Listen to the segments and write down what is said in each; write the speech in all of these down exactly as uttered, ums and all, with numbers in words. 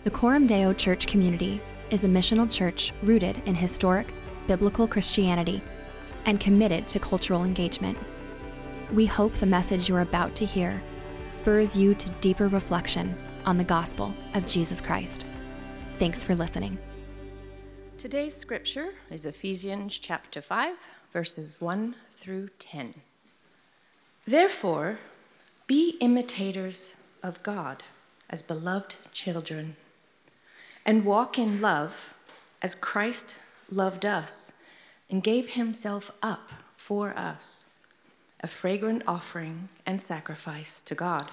The Coram Deo Church community is a missional church rooted in historic, biblical Christianity and committed to cultural engagement. We hope the message you're about to hear spurs you to deeper reflection on the gospel of Jesus Christ. Thanks for listening. Today's scripture is Ephesians chapter five, verses one through ten. Therefore, be imitators of God as beloved children, and walk in love as Christ loved us and gave himself up for us, a fragrant offering and sacrifice to God.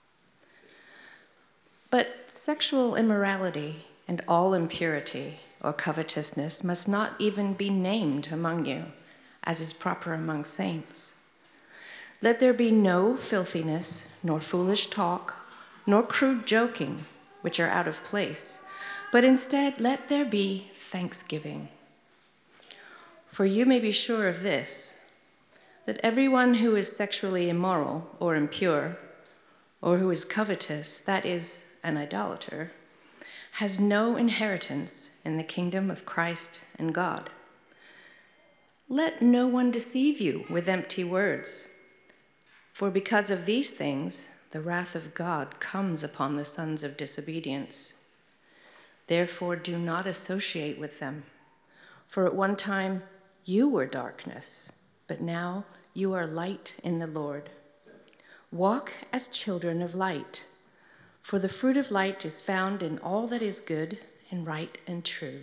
But sexual immorality and all impurity or covetousness must not even be named among you, as is proper among saints. Let there be no filthiness, nor foolish talk, nor crude joking, which are out of place, but instead let there be thanksgiving. For you may be sure of this, that everyone who is sexually immoral or impure, or who is covetous, that is, an idolater, has no inheritance in the kingdom of Christ and God. Let no one deceive you with empty words, for because of these things, the wrath of God comes upon the sons of disobedience. Therefore, do not associate with them. For at one time you were darkness, but now you are light in the Lord. Walk as children of light, for the fruit of light is found in all that is good and right and true.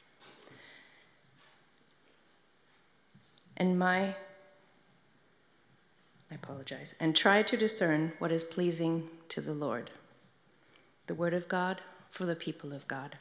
And my, I apologize, and try to discern what is pleasing to the Lord. The word of God for the people of God.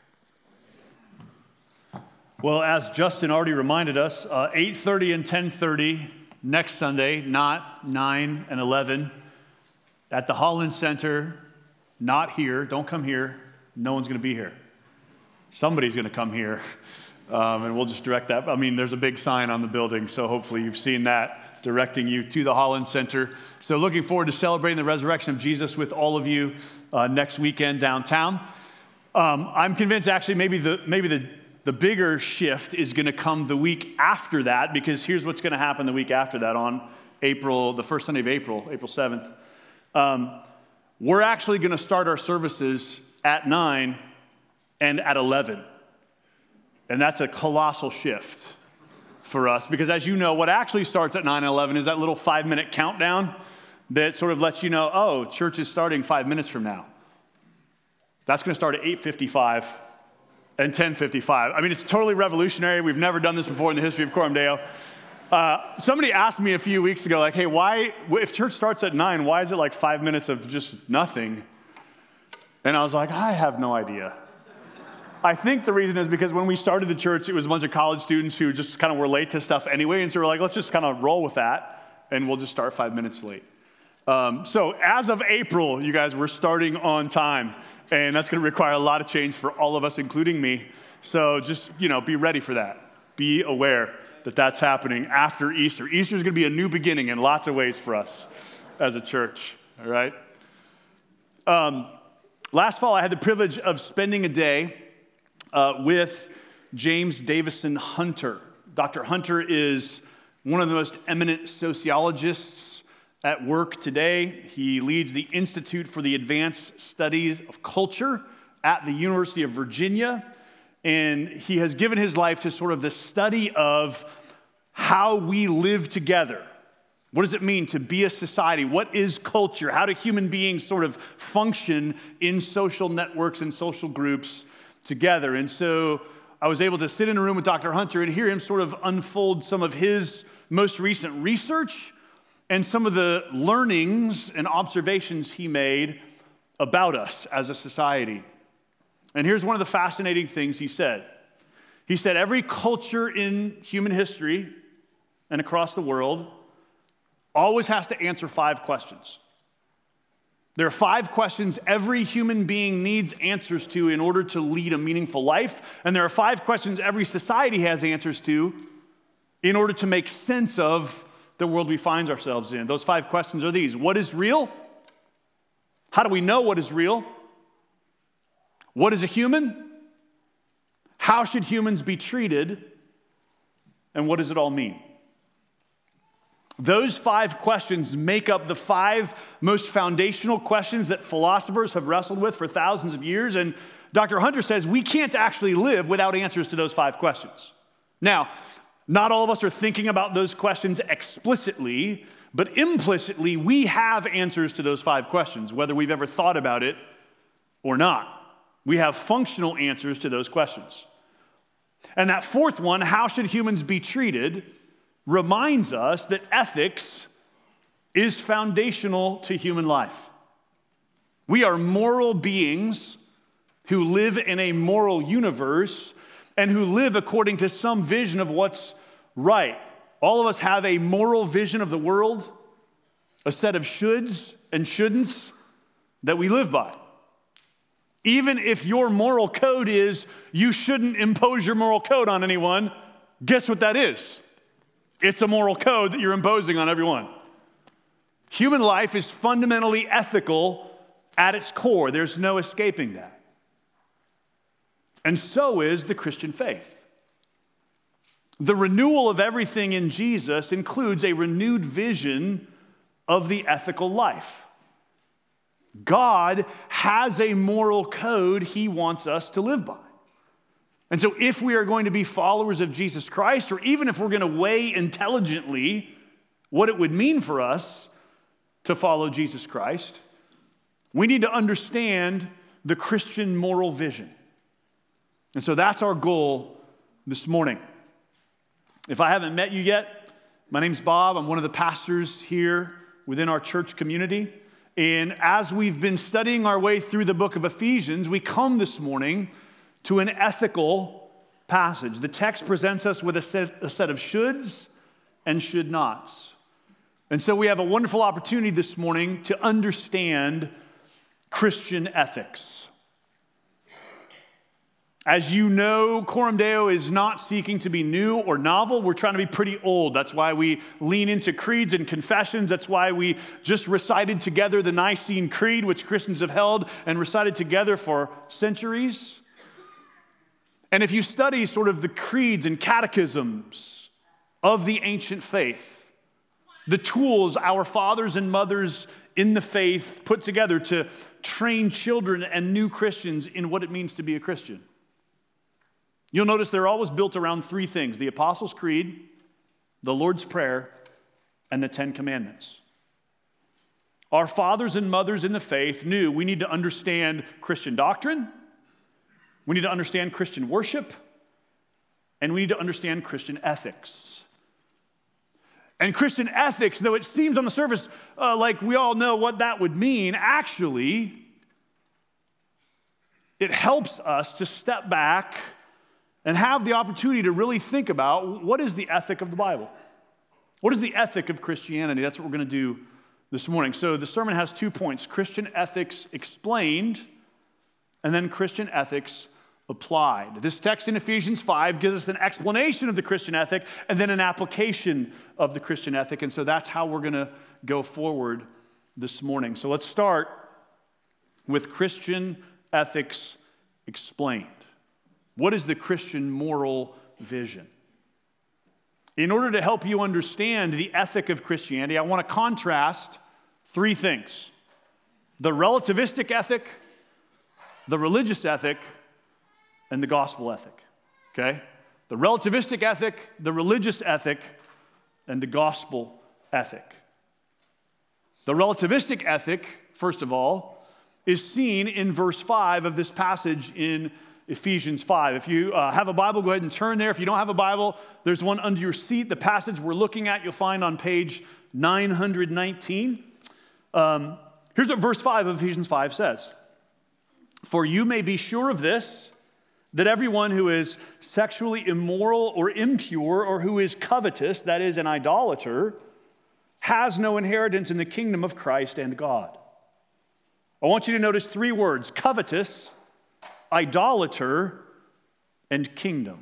Well, as Justin already reminded us, uh, eight thirty and ten thirty next Sunday, not nine and eleven, at the Holland Center, not here. Don't come here. No one's going to be here. Somebody's going to come here, um, and we'll just direct that. I mean, there's a big sign on the building, so hopefully you've seen that directing you to the Holland Center. So looking forward to celebrating the resurrection of Jesus with all of you uh, next weekend downtown. Um, I'm convinced actually maybe the maybe the, the bigger shift is going to come the week after that, because here's what's going to happen the week after that on April, the first Sunday of April, April seventh. Um, we're actually going to start our services at nine and at eleven. And that's a colossal shift for us, because as you know, what actually starts at nine and eleven is that little five-minute countdown that sort of lets you know, oh, church is starting five minutes from now. That's going to start at eight fifty-five and ten fifty-five. I mean, it's totally revolutionary. We've never done this before in the history of Coram Deo. Uh, somebody asked me a few weeks ago, like, hey, why, if church starts at nine, why is it like five minutes of just nothing? And I was like, I have no idea. I think the reason is because when we started the church, it was a bunch of college students who just kind of were late to stuff anyway, and so we're like, let's just kind of roll with that, and we'll just start five minutes late. Um, so as of April, you guys, we're starting on time, and that's going to require a lot of change for all of us, including me. So just, you know, be ready for that. Be aware that that's happening after Easter. Easter is going to be a new beginning in lots of ways for us as a church, all right? Um, last fall, I had the privilege of spending a day uh, with James Davison Hunter. Doctor Hunter is one of the most eminent sociologists at work today. He leads the Institute for the Advanced Studies of Culture at the University of Virginia. And he has given his life to sort of the study of how we live together. What does it mean to be a society? What is culture? How do human beings sort of function in social networks and social groups together? And so I was able to sit in a room with Doctor Hunter and hear him sort of unfold some of his most recent research and some of the learnings and observations he made about us as a society. And here's one of the fascinating things he said. He said, every culture in human history and across the world always has to answer five questions. There are five questions every human being needs answers to in order to lead a meaningful life. And there are five questions every society has answers to in order to make sense of the world we find ourselves in. Those five questions are these. What is real? How do we know what is real? What is a human? How should humans be treated? And what does it all mean? Those five questions make up the five most foundational questions that philosophers have wrestled with for thousands of years. And Doctor Hunter says we can't actually live without answers to those five questions. Now, not all of us are thinking about those questions explicitly, but implicitly we have answers to those five questions, whether we've ever thought about it or not. We have functional answers to those questions. And that fourth one, how should humans be treated, reminds us that ethics is foundational to human life. We are moral beings who live in a moral universe and who live according to some vision of what's right. All of us have a moral vision of the world, a set of shoulds and shouldn'ts that we live by. Even if your moral code is you shouldn't impose your moral code on anyone, guess what that is? It's a moral code that you're imposing on everyone. Human life is fundamentally ethical at its core. There's no escaping that. And so is the Christian faith. The renewal of everything in Jesus includes a renewed vision of the ethical life. God has a moral code he wants us to live by. And so if we are going to be followers of Jesus Christ, or even if we're going to weigh intelligently what it would mean for us to follow Jesus Christ, we need to understand the Christian moral vision. And so that's our goal this morning. If I haven't met you yet, my name's Bob. I'm one of the pastors here within our church community. And as we've been studying our way through the book of Ephesians, we come this morning to an ethical passage. The text presents us with a set, a set of shoulds and should nots. And so we have a wonderful opportunity this morning to understand Christian ethics. As you know, Coram Deo is not seeking to be new or novel. We're trying to be pretty old. That's why we lean into creeds and confessions. That's why we just recited together the Nicene Creed, which Christians have held and recited together for centuries. And if you study sort of the creeds and catechisms of the ancient faith, the tools our fathers and mothers in the faith put together to train children and new Christians in what it means to be a Christian, you'll notice they're always built around three things: the Apostles' Creed, the Lord's Prayer, and the Ten Commandments. Our fathers and mothers in the faith knew we need to understand Christian doctrine, we need to understand Christian worship, and we need to understand Christian ethics. And Christian ethics, though it seems on the surface uh, like we all know what that would mean, actually, it helps us to step back and have the opportunity to really think about what is the ethic of the Bible? What is the ethic of Christianity? That's what we're going to do this morning. So the sermon has two points: Christian ethics explained, and then Christian ethics applied. This text in Ephesians five gives us an explanation of the Christian ethic and then an application of the Christian ethic. And so that's how we're going to go forward this morning. So let's start with Christian ethics explained. What is the Christian moral vision? In order to help you understand the ethic of Christianity, I want to contrast three things: the relativistic ethic, the religious ethic, and the gospel ethic. Okay? The relativistic ethic, the religious ethic, and the gospel ethic. The relativistic ethic, first of all, is seen in verse five of this passage in Ephesians five. If you uh, have a Bible, go ahead and turn there. If you don't have a Bible, there's one under your seat. The passage we're looking at, you'll find on page nine hundred nineteen. Um, here's what verse five of Ephesians five says: "For you may be sure of this, that everyone who is sexually immoral or impure or who is covetous, that is, an idolater, has no inheritance in the kingdom of Christ and God." I want you to notice three words: covetous, idolater, and kingdom.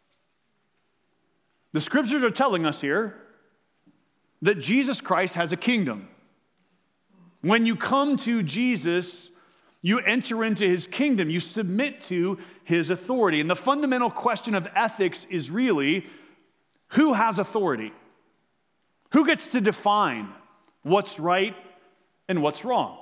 The scriptures are telling us here that Jesus Christ has a kingdom. When you come to Jesus, You enter into his kingdom. You submit to his authority. And the fundamental question of ethics is really, who has authority? Who gets to define what's right and what's wrong?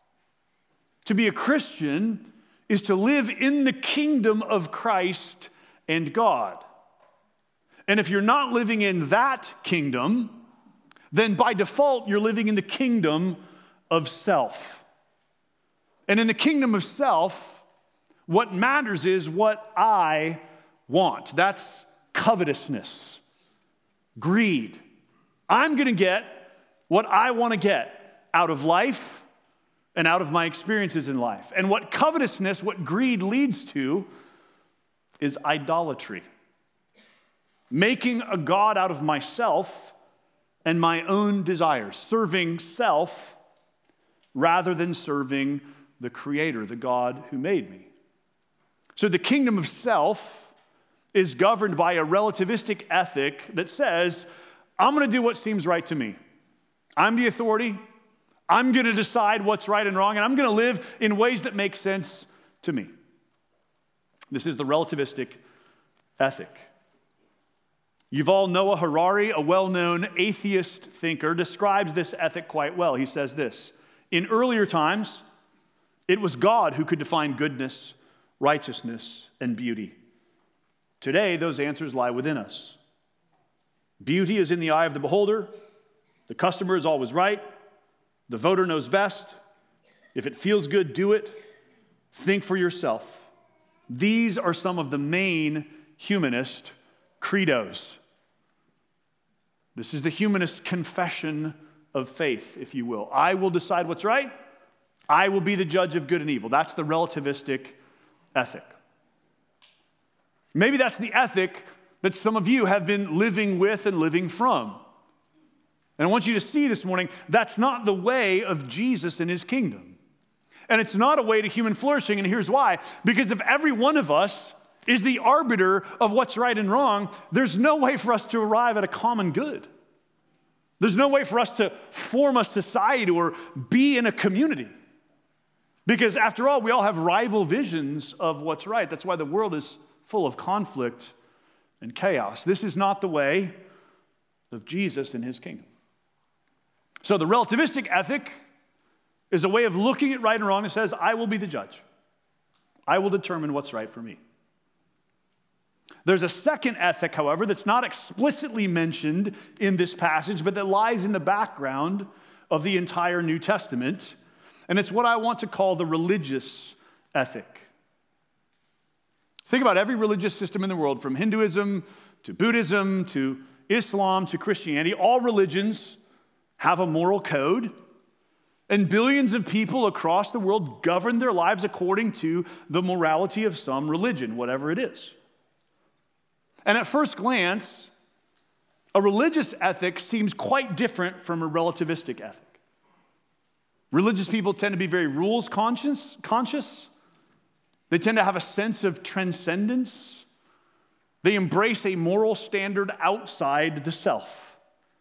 To be a Christian is to live in the kingdom of Christ and God. And if you're not living in that kingdom, then by default, you're living in the kingdom of self. And in the kingdom of self, what matters is what I want. That's covetousness, greed. I'm going to get what I want to get out of life and out of my experiences in life. And what covetousness, what greed leads to is idolatry. Making a god out of myself and my own desires, serving self rather than serving the Creator, the God who made me. So the kingdom of self is governed by a relativistic ethic that says, I'm going to do what seems right to me. I'm the authority. I'm going to decide what's right and wrong, and I'm going to live in ways that make sense to me. This is the relativistic ethic. Yuval Noah Harari, a well-known atheist thinker, describes this ethic quite well. He says this: in earlier times, it was God who could define goodness, righteousness, and beauty. Today, those answers lie within us. Beauty is in the eye of the beholder. The customer is always right. The voter knows best. If it feels good, do it. Think for yourself. These are some of the main humanist credos. This is the humanist confession of faith, if you will. I will decide what's right. I will be the judge of good and evil. That's the relativistic ethic. Maybe that's the ethic that some of you have been living with and living from. And I want you to see this morning, that's not the way of Jesus and his kingdom. And it's not a way to human flourishing, and here's why. Because if every one of us is the arbiter of what's right and wrong, there's no way for us to arrive at a common good. There's no way for us to form a society or be in a community. Because after all, we all have rival visions of what's right. That's why the world is full of conflict and chaos. This is not the way of Jesus and his kingdom. So the relativistic ethic is a way of looking at right and wrong and says, I will be the judge. I will determine what's right for me. There's a second ethic, however, that's not explicitly mentioned in this passage, but that lies in the background of the entire New Testament. And it's what I want to call the religious ethic. Think about every religious system in the world, from Hinduism to Buddhism to Islam to Christianity. All religions have a moral code, and billions of people across the world govern their lives according to the morality of some religion, whatever it is. And at first glance, a religious ethic seems quite different from a relativistic ethic. Religious people tend to be very rules conscious, conscious. They tend to have a sense of transcendence. They embrace a moral standard outside the self.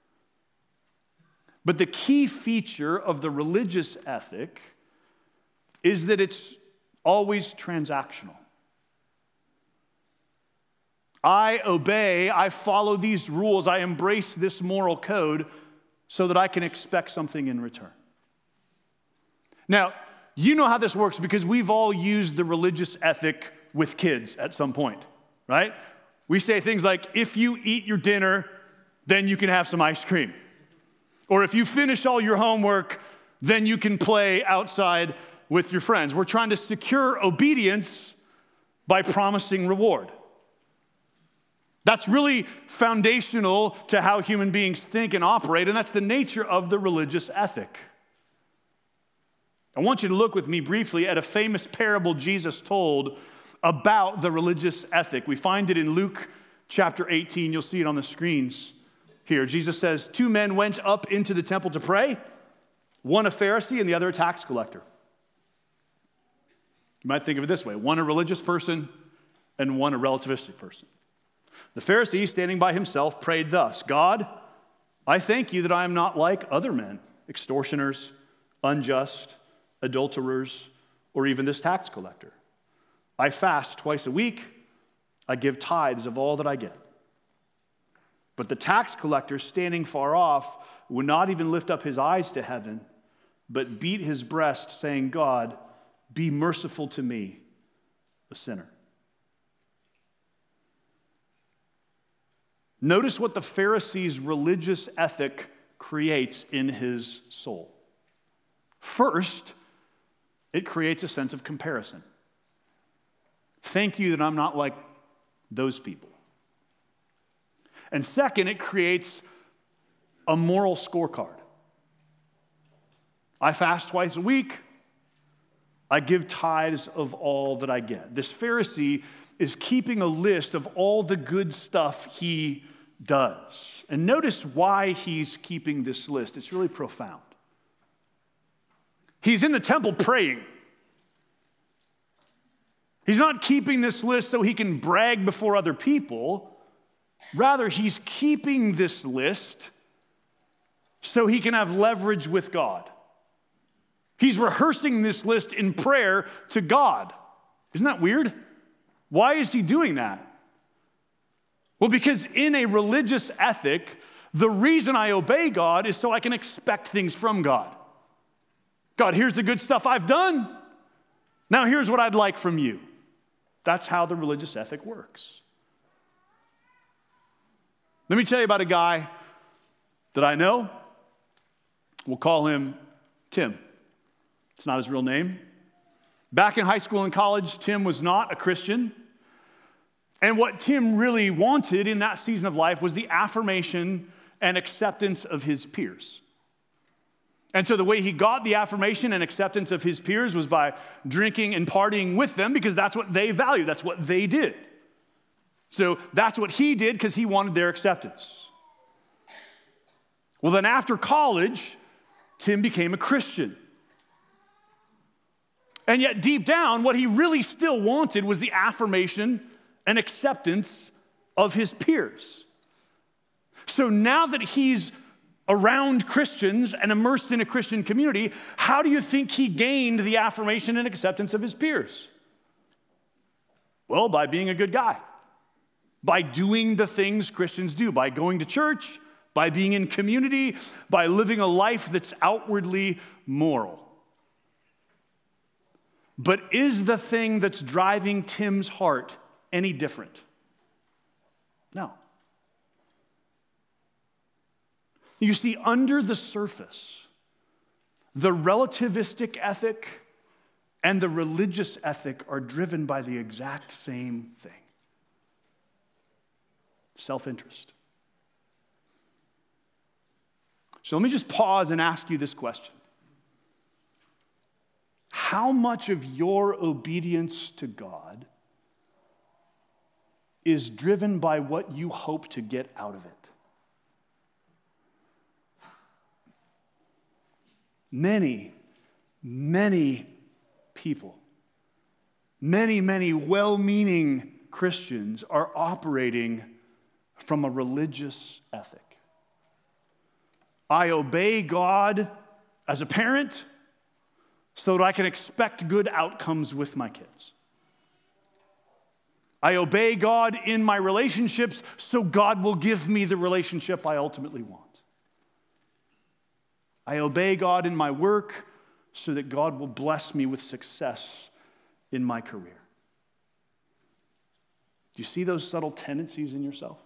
But the key feature of the religious ethic is that it's always transactional. I obey, I follow these rules, I embrace this moral code so that I can expect something in return. Now, you know how this works because we've all used the religious ethic with kids at some point, right? We say things like, if you eat your dinner, then you can have some ice cream. Or if you finish all your homework, then you can play outside with your friends. We're trying to secure obedience by promising reward. That's really foundational to how human beings think and operate, and that's the nature of the religious ethic. I want you to look with me briefly at a famous parable Jesus told about the religious ethic. We find it in Luke chapter eighteen. You'll see it on the screens here. Jesus says, two men went up into the temple to pray, one a Pharisee and the other a tax collector. You might think of it this way, one a religious person and one a relativistic person. The Pharisee, standing by himself, prayed thus, God, I thank you that I am not like other men, extortioners, unjust, adulterers, or even this tax collector. I fast twice a week. I give tithes of all that I get. But the tax collector, standing far off, would not even lift up his eyes to heaven, but beat his breast, saying, God, be merciful to me, a sinner. Notice what the Pharisee's religious ethic creates in his soul. First, it creates a sense of comparison. Thank you that I'm not like those people. And second, it creates a moral scorecard. I fast twice a week. I give tithes of all that I get. This Pharisee is keeping a list of all the good stuff he does. And notice why he's keeping this list. It's really profound. He's in the temple praying. He's not keeping this list so he can brag before other people. Rather, he's keeping this list so he can have leverage with God. He's rehearsing this list in prayer to God. Isn't that weird? Why is he doing that? Well, because in a religious ethic, the reason I obey God is so I can expect things from God. God, here's the good stuff I've done. Now here's what I'd like from you. That's how the religious ethic works. Let me tell you about a guy that I know. We'll call him Tim. It's not his real name. Back in high school and college, Tim was not a Christian. And what Tim really wanted in that season of life was the affirmation and acceptance of his peers. And so the way he got the affirmation and acceptance of his peers was by drinking and partying with them, because that's what they value, that's what they did. So that's what he did because he wanted their acceptance. Well, then after college, Tim became a Christian. And yet deep down, what he really still wanted was the affirmation and acceptance of his peers. So now that he's around Christians and immersed in a Christian community, how do you think he gained the affirmation and acceptance of his peers? Well, by being a good guy, by doing the things Christians do, by going to church, by being in community, by living a life that's outwardly moral. But is the thing that's driving Tim's heart any different? No. You see, under the surface, the relativistic ethic and the religious ethic are driven by the exact same thing: self-interest. So let me just pause and ask you this question. How much of your obedience to God is driven by what you hope to get out of it? Many, many people, many, many well-meaning Christians are operating from a religious ethic. I obey God as a parent so that I can expect good outcomes with my kids. I obey God in my relationships so God will give me the relationship I ultimately want. I obey God in my work so that God will bless me with success in my career. Do you see those subtle tendencies in yourself?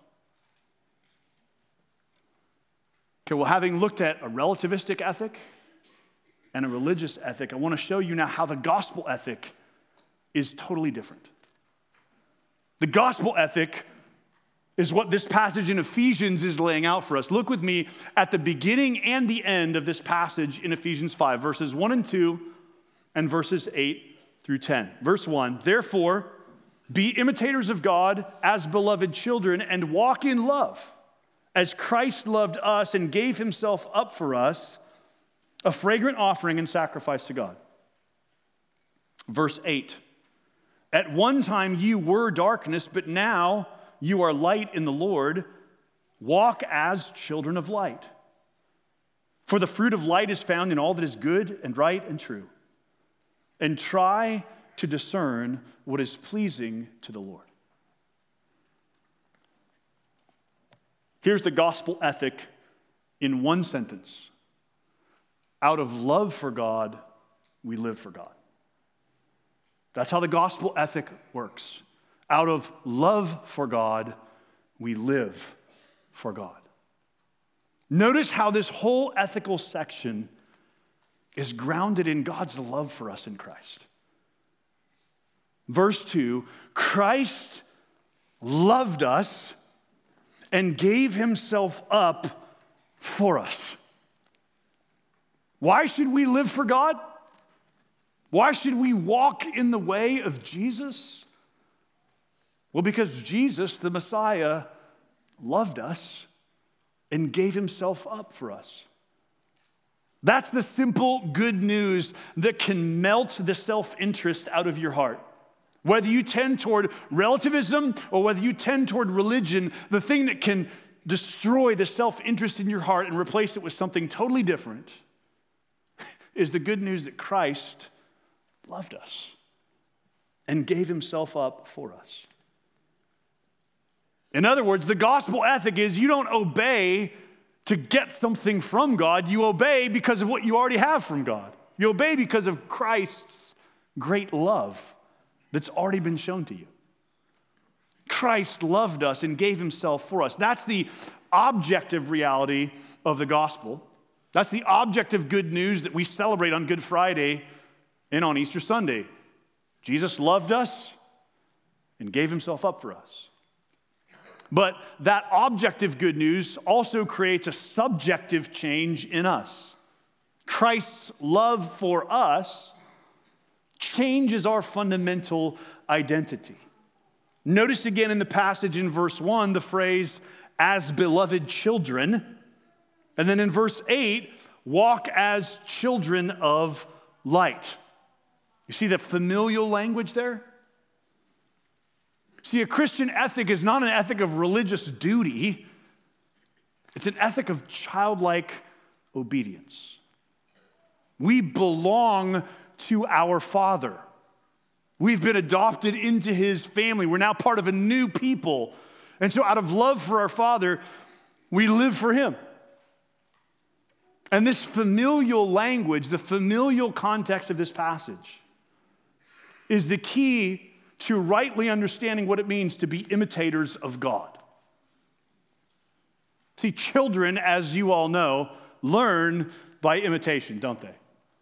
Okay, well, having looked at a relativistic ethic and a religious ethic, I want to show you now how the gospel ethic is totally different. The gospel ethic is what this passage in Ephesians is laying out for us. Look with me at the beginning and the end of this passage in Ephesians five, verses one and two, and verses eight through ten. Verse one, therefore, be imitators of God as beloved children and walk in love, as Christ loved us and gave himself up for us, a fragrant offering and sacrifice to God. Verse eight, at one time you were darkness, but now you are light in the Lord. Walk as children of light. For the fruit of light is found in all that is good and right and true. and try to discern what is pleasing to the Lord. Here's the gospel ethic in one sentence. Out of love for God, we live for God. That's how the gospel ethic works. Out of love for God, we live for God. Notice how this whole ethical section is grounded in God's love for us in Christ. Verse two, Christ loved us and gave himself up for us. Why should we live for God? Why should we walk in the way of Jesus? Well, because Jesus, the Messiah, loved us and gave himself up for us. That's the simple good news that can melt the self-interest out of your heart. Whether you tend toward relativism or whether you tend toward religion, the thing that can destroy the self-interest in your heart and replace it with something totally different is the good news that Christ loved us and gave himself up for us. In other words, the gospel ethic is you don't obey to get something from God. You obey because of what you already have from God. You obey because of Christ's great love that's already been shown to you. Christ loved us and gave himself for us. That's the objective reality of the gospel. That's the objective good news that we celebrate on Good Friday and on Easter Sunday. Jesus loved us and gave himself up for us. But that objective good news also creates a subjective change in us. Christ's love for us changes our fundamental identity. Notice again in the passage in verse one the phrase, as beloved children. And then in verse eight, walk as children of light. You see the familial language there? See, a Christian ethic is not an ethic of religious duty. It's an ethic of childlike obedience. We belong to our Father. We've been adopted into his family. We're now part of a new people. And so out of love for our Father, we live for him. And this familial language, the familial context of this passage, is the key to rightly understanding what it means to be imitators of God. See, children, as you all know, learn by imitation, don't they?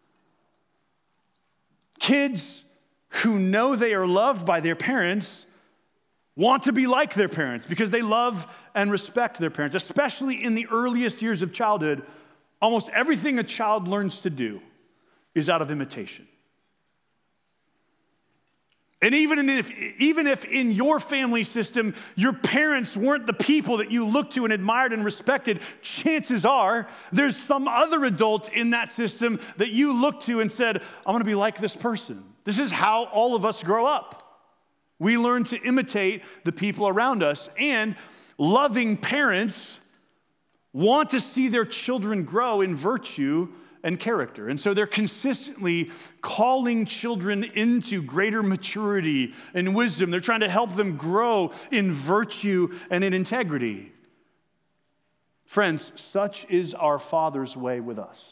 Kids who know they are loved by their parents want to be like their parents because they love and respect their parents, especially in the earliest years of childhood. Almost everything a child learns to do is out of imitation. And even if, even if in your family system, your parents weren't the people that you looked to and admired and respected, chances are there's some other adult in that system that you looked to and said, I'm going to be like this person. This is how all of us grow up. We learn to imitate the people around us. And loving parents want to see their children grow in virtue and character. And so they're consistently calling children into greater maturity and wisdom. They're trying to help them grow in virtue and in integrity. Friends, such is our Father's way with us.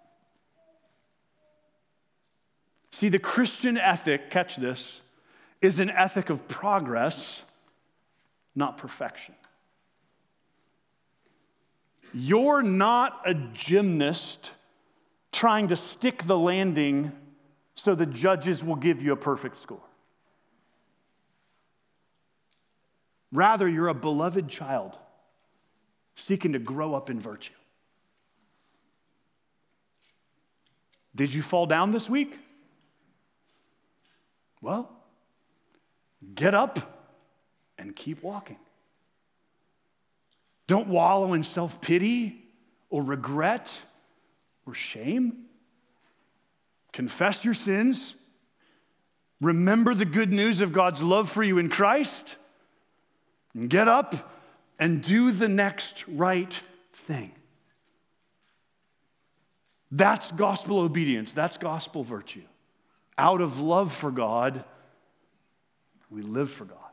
See, the Christian ethic, catch this, is an ethic of progress, not perfection. You're not a gymnast trying to stick the landing so the judges will give you a perfect score. Rather, you're a beloved child seeking to grow up in virtue. Did you fall down this week? Well, get up and keep walking. Don't wallow in self-pity or regret or shame. Confess your sins. Remember the good news of God's love for you in Christ. And get up and do the next right thing. That's gospel obedience. That's gospel virtue. out of love for God, we live for God.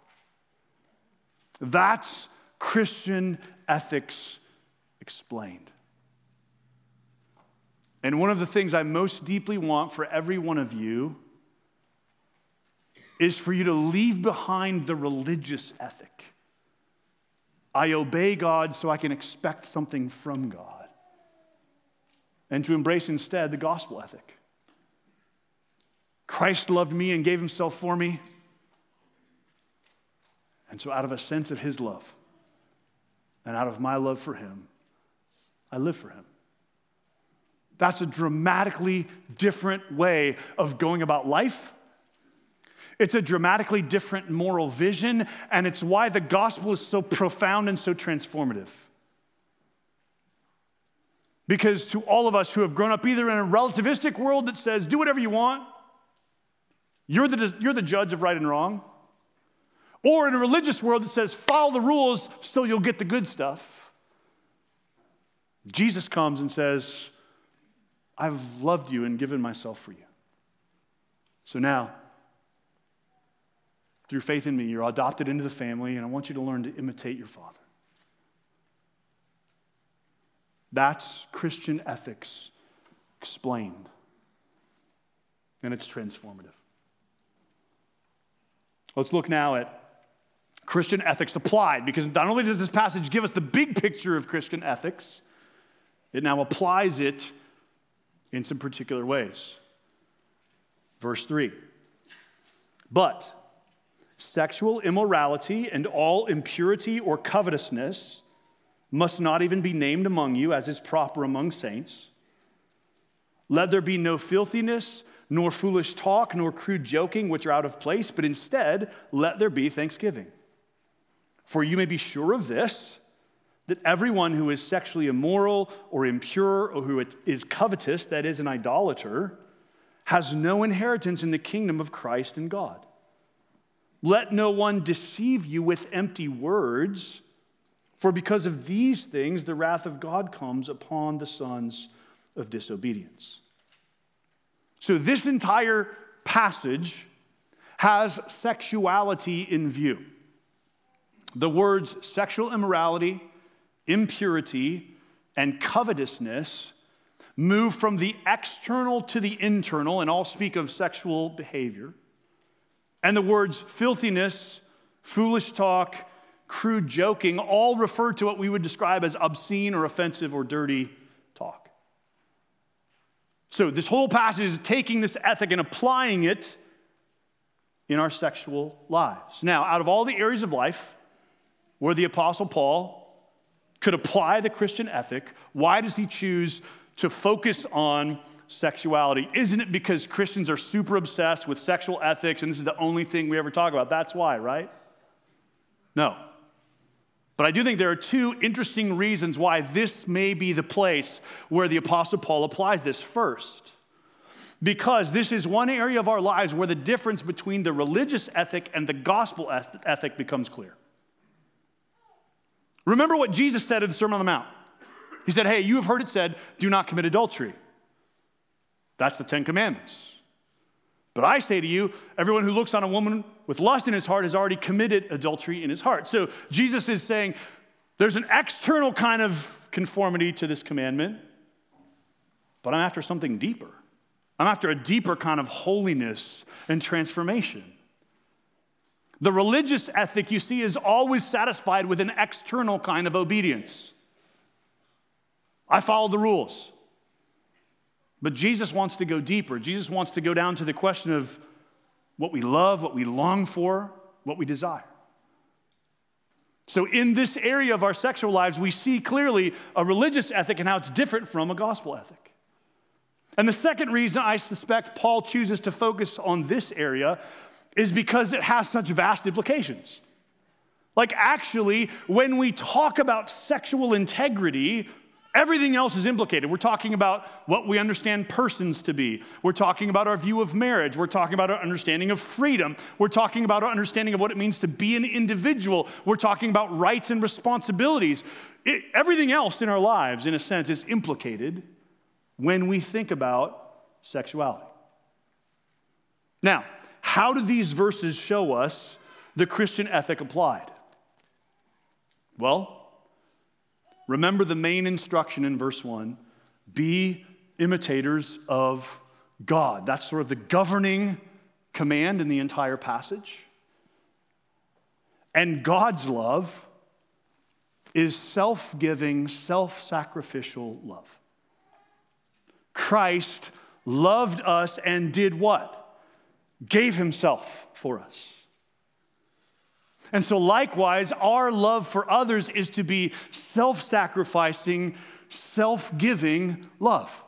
That's Christian ethics explained. And one of the things I most deeply want for every one of you is for you to leave behind the religious ethic. I obey God so I can expect something from God. And to embrace instead the gospel ethic. Christ loved me and gave himself for me. And so out of a sense of his love and out of my love for him, I live for him. That's a dramatically different way of going about life. It's a dramatically different moral vision, and it's why the gospel is so profound and so transformative. Because to all of us who have grown up either in a relativistic world that says, do whatever you want, you're the, you're the judge of right and wrong, or in a religious world that says, follow the rules so you'll get the good stuff, Jesus comes and says, I've loved you and given myself for you. So now, through faith in me, you're adopted into the family, and I want you to learn to imitate your father. That's Christian ethics explained, and it's transformative. Let's look now at Christian ethics applied, because not only does this passage give us the big picture of Christian ethics, it now applies it in some particular ways. Verse three, but sexual immorality and all impurity or covetousness must not even be named among you, as is proper among saints. Let there be no filthiness, nor foolish talk, nor crude joking, which are out of place, but instead let there be thanksgiving. For you may be sure of this, that everyone who is sexually immoral or impure or who is covetous, that is, an idolater, has no inheritance in the kingdom of Christ and God. Let no one deceive you with empty words, for because of these things the wrath of God comes upon the sons of disobedience. So this entire passage has sexuality in view. The words sexual immorality, impurity, and covetousness move from the external to the internal, and all speak of sexual behavior. And the words filthiness, foolish talk, crude joking all refer to what we would describe as obscene or offensive or dirty talk. So this whole passage is taking this ethic and applying it in our sexual lives. Now, out of all the areas of life where the Apostle Paul could apply the Christian ethic, why does he choose to focus on sexuality? Isn't it because Christians are super obsessed with sexual ethics and this is the only thing we ever talk about? That's why, right? No. But I do think there are two interesting reasons why this may be the place where the Apostle Paul applies this. First, because this is one area of our lives where the difference between the religious ethic and the gospel ethic becomes clear. Remember what Jesus said in the Sermon on the Mount. He said, hey, you have heard it said, do not commit adultery. That's the Ten Commandments. But I say to you, everyone who looks on a woman with lust in his heart has already committed adultery in his heart. So Jesus is saying there's an external kind of conformity to this commandment, but I'm after something deeper. I'm after a deeper kind of holiness and transformation. The religious ethic, you see, is always satisfied with an external kind of obedience. I follow the rules. But Jesus wants to go deeper. Jesus wants to go down to the question of what we love, what we long for, what we desire. So in this area of our sexual lives, we see clearly a religious ethic and how it's different from a gospel ethic. And the second reason I suspect Paul chooses to focus on this area is because it has such vast implications. Like actually, when we talk about sexual integrity, everything else is implicated. We're talking about what we understand persons to be. We're talking about our view of marriage. We're talking about our understanding of freedom. We're talking about our understanding of what it means to be an individual. We're talking about rights and responsibilities. It, everything else in our lives, in a sense, is implicated when we think about sexuality. Now, how do these verses show us the Christian ethic applied? Well, remember the main instruction in verse one, be imitators of God. That's sort of the governing command in the entire passage. And God's love is self-giving, self-sacrificial love. Christ loved us and did what? Gave himself for us. And so likewise, our love for others is to be self-sacrificing, self-giving love.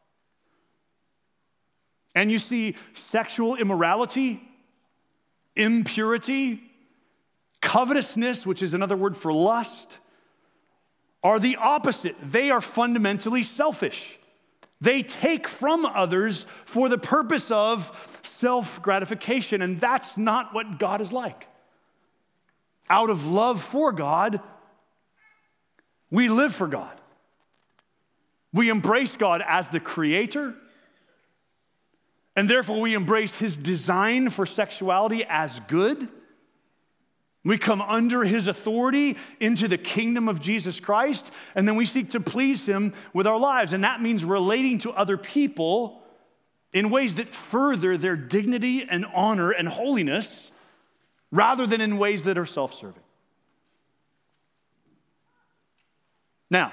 And you see, sexual immorality, impurity, covetousness, which is another word for lust, are the opposite. They are fundamentally selfish. They take from others for the purpose of self-gratification, and that's not what God is like. Out of love for God, we live for God. We embrace God as the creator, and therefore we embrace his design for sexuality as good. We come under his authority into the kingdom of Jesus Christ, and then we seek to please him with our lives. And that means relating to other people in ways that further their dignity and honor and holiness, rather than in ways that are self-serving. Now,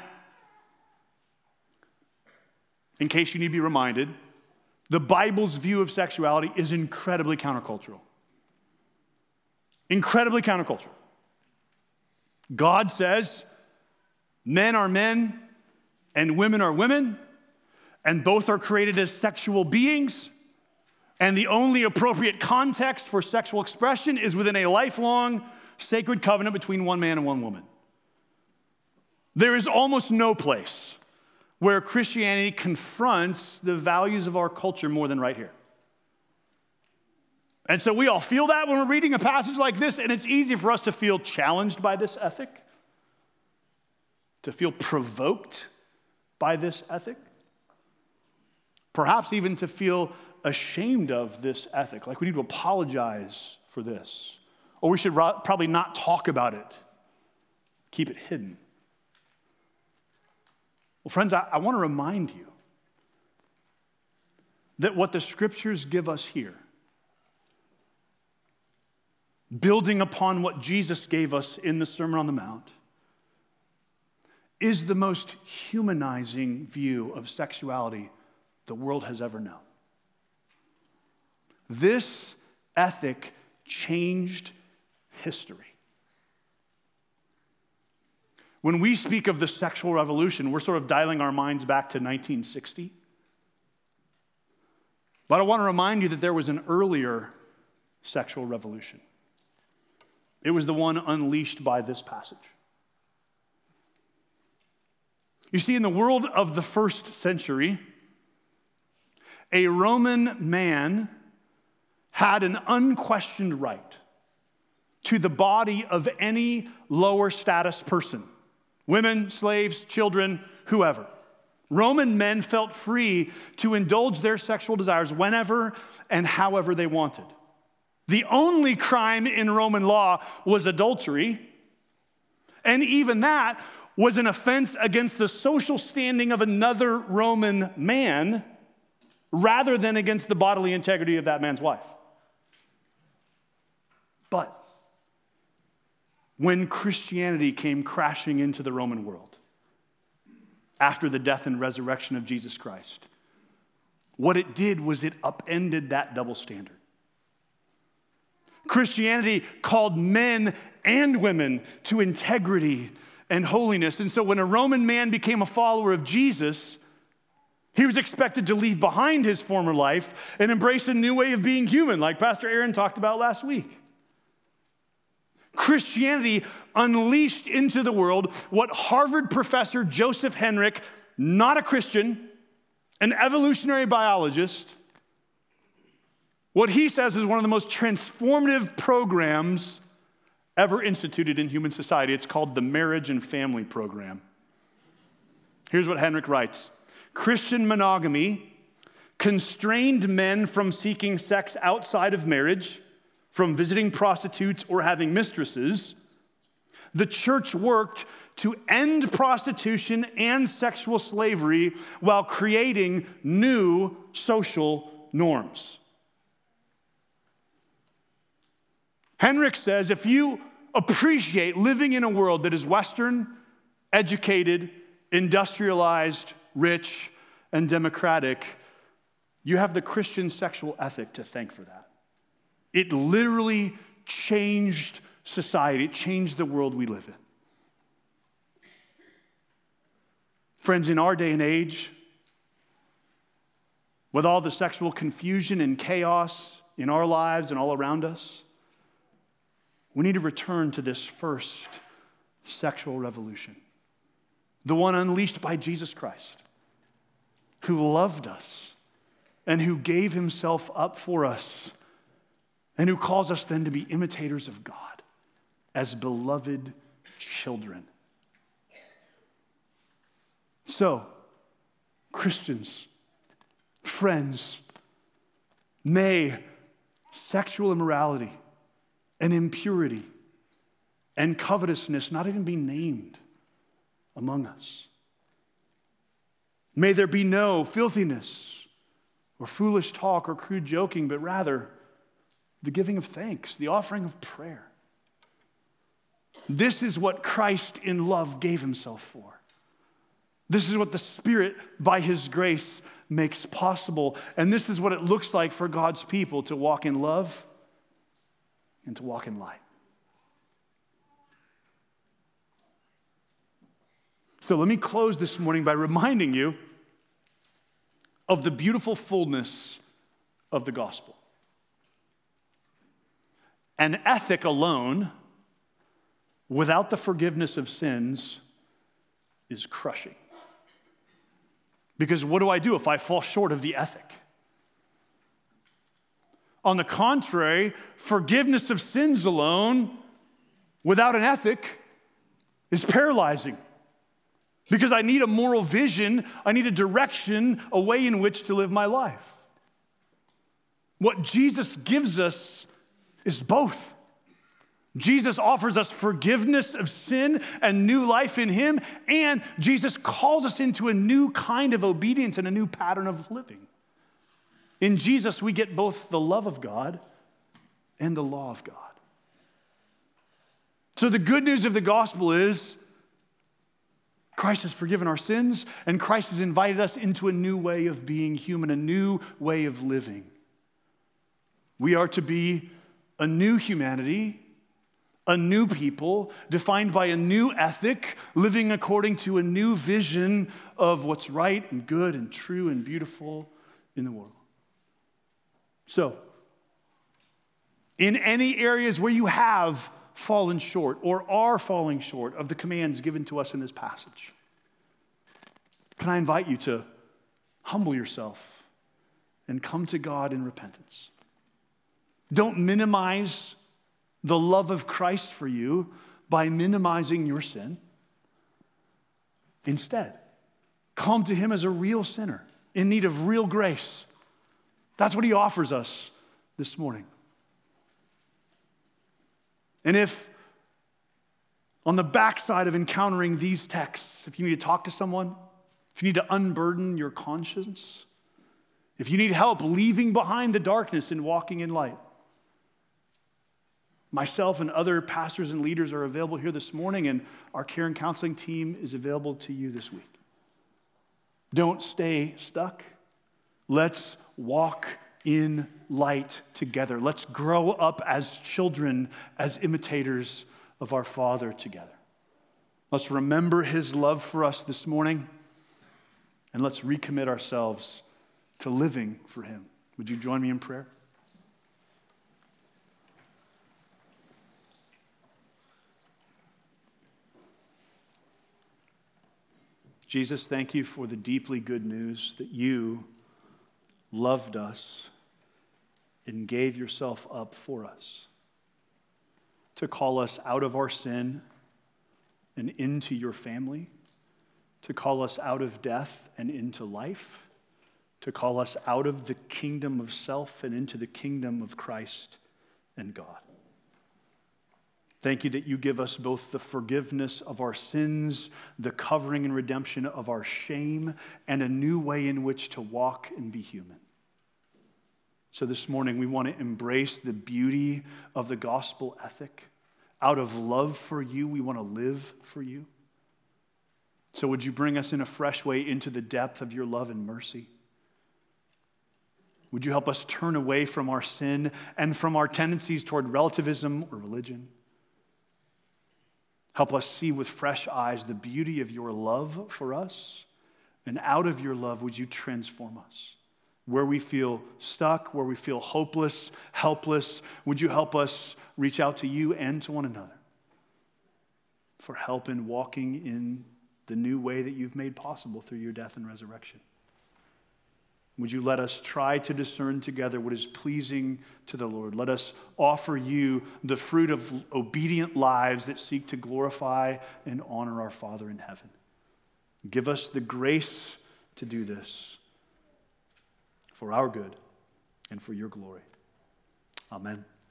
in case you need to be reminded, the Bible's view of sexuality is incredibly countercultural. Incredibly countercultural. God says men are men and women are women, and both are created as sexual beings, and the only appropriate context for sexual expression is within a lifelong sacred covenant between one man and one woman. There is almost no place where Christianity confronts the values of our culture more than right here. And so we all feel that when we're reading a passage like this, and it's easy for us to feel challenged by this ethic, to feel provoked by this ethic, perhaps even to feel ashamed of this ethic, like we need to apologize for this, or we should ro- probably not talk about it, keep it hidden. Well, friends, I, I want to remind you that what the scriptures give us here, building upon what Jesus gave us in the Sermon on the Mount, is the most humanizing view of sexuality the world has ever known. This ethic changed history. When we speak of the sexual revolution, we're sort of dialing our minds back to nineteen sixty. But I want to remind you that there was an earlier sexual revolution. It was the one unleashed by this passage. You see, in the world of the first century, a Roman man had an unquestioned right to the body of any lower status person. Women, slaves, children, whoever. Roman men felt free to indulge their sexual desires whenever and however they wanted. The only crime in Roman law was adultery, and even that was an offense against the social standing of another Roman man rather than against the bodily integrity of that man's wife. But when Christianity came crashing into the Roman world after the death and resurrection of Jesus Christ, what it did was it upended that double standard. Christianity called men and women to integrity and holiness. And so when a Roman man became a follower of Jesus, he was expected to leave behind his former life and embrace a new way of being human, like Pastor Aaron talked about last week. Christianity unleashed into the world what Harvard professor Joseph Henrich, not a Christian, an evolutionary biologist, what he says is one of the most transformative programs ever instituted in human society. It's called the Marriage and Family Program. Here's what Henrich writes. Christian monogamy constrained men from seeking sex outside of marriage, from visiting prostitutes or having mistresses, the church worked to end prostitution and sexual slavery while creating new social norms. Henrik says, if you appreciate living in a world that is Western, educated, industrialized, rich, and democratic, you have the Christian sexual ethic to thank for that. It literally changed society. It changed the world we live in. Friends, in our day and age, with all the sexual confusion and chaos in our lives and all around us, we need to return to this first sexual revolution, the one unleashed by Jesus Christ, who loved us and who gave himself up for us, and who calls us then to be imitators of God as beloved children. So, Christians, friends, may sexual immorality and impurity and covetousness not even be named among us. May there be no filthiness or foolish talk or crude joking, but rather the giving of thanks, the offering of prayer. This is what Christ in love gave himself for. This is what the Spirit, by his grace, makes possible. And this is what it looks like for God's people to walk in love and to walk in light. So let me close this morning by reminding you of the beautiful fullness of the gospel. An ethic alone, without the forgiveness of sins, is crushing. Because what do I do if I fall short of the ethic? On the contrary, forgiveness of sins alone, without an ethic, is paralyzing. Because I need a moral vision, I need a direction, a way in which to live my life. What Jesus gives us is both. Jesus offers us forgiveness of sin and new life in him, and Jesus calls us into a new kind of obedience and a new pattern of living. In Jesus, we get both the love of God and the law of God. So the good news of the gospel is Christ has forgiven our sins, and Christ has invited us into a new way of being human, a new way of living. We are to be a new humanity, a new people, defined by a new ethic, living according to a new vision of what's right and good and true and beautiful in the world. So, in any areas where you have fallen short or are falling short of the commands given to us in this passage, can I invite you to humble yourself and come to God in repentance? Don't minimize the love of Christ for you by minimizing your sin. Instead, come to him as a real sinner in need of real grace. That's what he offers us this morning. And if on the backside of encountering these texts, if you need to talk to someone, if you need to unburden your conscience, if you need help leaving behind the darkness and walking in light, myself and other pastors and leaders are available here this morning, and our care and counseling team is available to you this week. Don't stay stuck. Let's walk in light together. Let's grow up as children, as imitators of our Father together. Let's remember his love for us this morning, and let's recommit ourselves to living for him. Would you join me in prayer? Jesus, thank you for the deeply good news that you loved us and gave yourself up for us to call us out of our sin and into your family, to call us out of death and into life, to call us out of the kingdom of self and into the kingdom of Christ and God. Thank you that you give us both the forgiveness of our sins, the covering and redemption of our shame, and a new way in which to walk and be human. So this morning, we want to embrace the beauty of the gospel ethic. Out of love for you, we want to live for you. So would you bring us in a fresh way into the depth of your love and mercy? Would you help us turn away from our sin and from our tendencies toward relativism or religion? Help us see with fresh eyes the beauty of your love for us, and out of your love, would you transform us? Where we feel stuck, where we feel hopeless, helpless, would you help us reach out to you and to one another for help in walking in the new way that you've made possible through your death and resurrection? Would you let us try to discern together what is pleasing to the Lord? Let us offer you the fruit of obedient lives that seek to glorify and honor our Father in heaven. Give us the grace to do this for our good and for your glory. Amen.